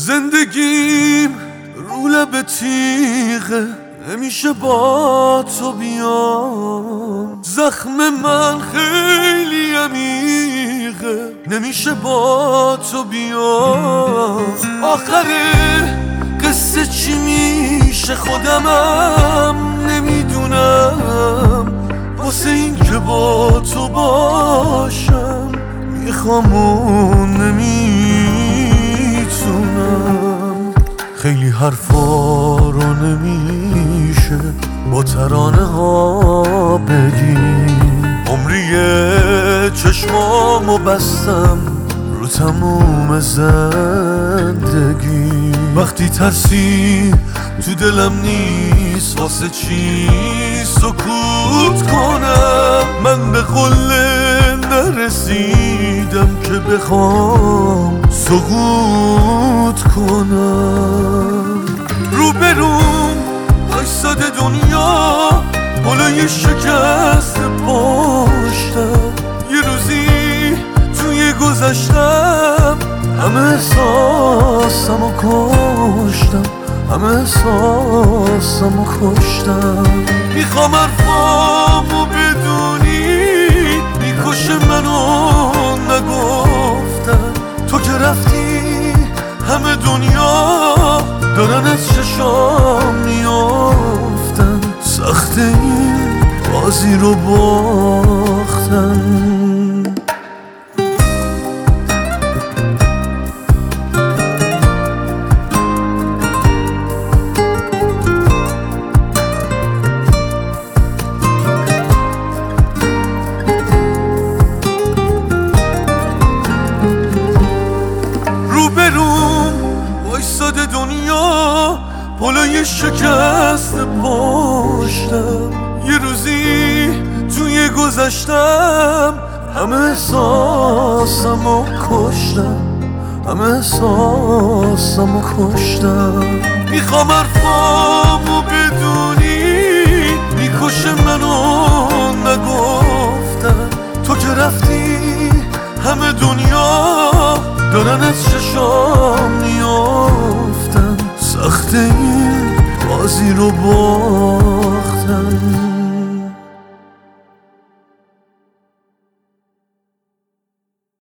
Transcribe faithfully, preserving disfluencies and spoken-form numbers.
زندگیم رو لب تیغه، نمیشه با تو بیام. زخم من خیلی عمیقه، نمیشه با تو بیام. آخر قصه چی میشه خودمم نمیدونم. واسه این که با تو باشم میخوام و نمیتونم. خیلی حرفا رو نمیشه با ترانه ها بگیم. عمریه چشمامو بستم رو تموم زندگی. وقتی ترسی تو دلم نیست واسه چی سکوت کنم. من به قله نرسیدم که بخوام سقوط کنم. رو بروم وایساده دنیا بالای شکست پشتم. یه روزی توی گذشتم همه احساسم و کشتم، همه احساسم و کشتم. میخوام حرفامو بدونی میکشه منو نگفتن. تو که رفتی همه دنیا دارن از چشام میافتن. سخت این بازی رو باختن. وایساده دنیا بالای شکست پشتم. یه روزی توی گذشتم همه احساسم و کشتم، همه احساسم و کشتم. میخوام حرفامو بدونی میکشه منو نگفتن. تو که رفتی همه دنیا دارن از چشام میافتن. سخت این بازی رو با